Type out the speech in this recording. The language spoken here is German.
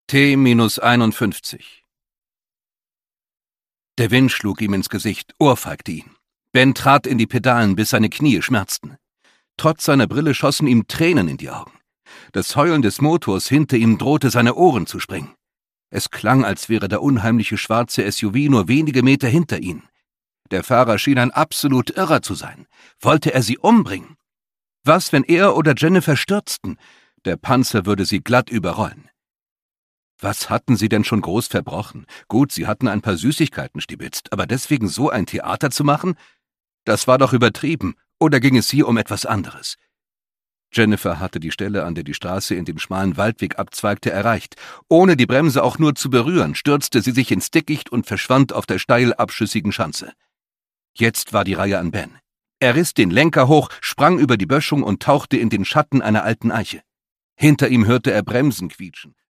T-51. Der Wind schlug ihm ins Gesicht, ohrfeigte ihn. Ben trat in die Pedalen, bis seine Knie schmerzten. Trotz seiner Brille schossen ihm Tränen in die Augen. Das Heulen des Motors hinter ihm drohte seine Ohren zu sprengen. Es klang, als wäre der unheimliche schwarze SUV nur wenige Meter hinter ihnen. Der Fahrer schien ein absolut Irrer zu sein. Wollte er sie umbringen? Was, wenn er oder Jennifer stürzten? Der Panzer würde sie glatt überrollen. Was hatten sie denn schon groß verbrochen? Gut, sie hatten ein paar Süßigkeiten stibitzt, aber deswegen so ein Theater zu machen? Das war doch übertrieben. Oder ging es hier um etwas anderes? Jennifer hatte die Stelle, an der die Straße in den schmalen Waldweg abzweigte, erreicht. Ohne die Bremse auch nur zu berühren, stürzte sie sich ins Dickicht und verschwand auf der steil abschüssigen Schanze. Jetzt war die Reihe an Ben. Er riss den Lenker hoch, sprang über die Böschung und tauchte in den Schatten einer alten Eiche. Hinter ihm hörte er Bremsen quietschen.